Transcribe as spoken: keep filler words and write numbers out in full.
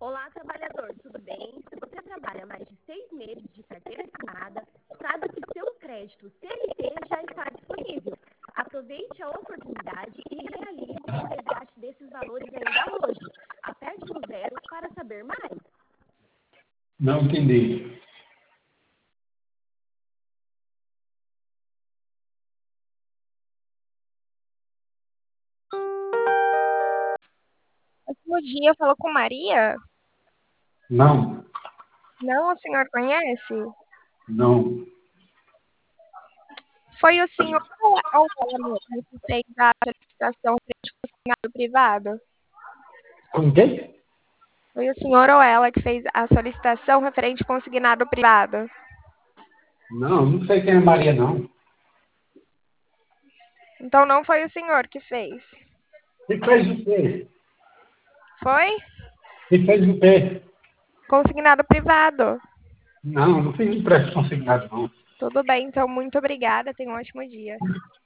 Olá, trabalhador, tudo bem? Se você trabalha mais de seis meses de carteira assinada, saiba que seu crédito C L T já está disponível. Aproveite a oportunidade e realize o resgate desses valores ainda hoje. Aperte o zero para saber mais. Não entendi. Bom dia, falou com Maria? Não, Não, o senhor conhece? não. Foi o senhor ou ou ela que fez a solicitação de consignado privado? Com quem? Foi o senhor ou ela que fez a solicitação referente ao consignado privado? Não, não sei quem é Maria, não. Então não foi o senhor que fez. E fez o quê? Foi? E fez o quê? Consignado privado. Não, não fiz empréstimo consignado, não. Tudo bem, então muito obrigada. Tenha um ótimo dia.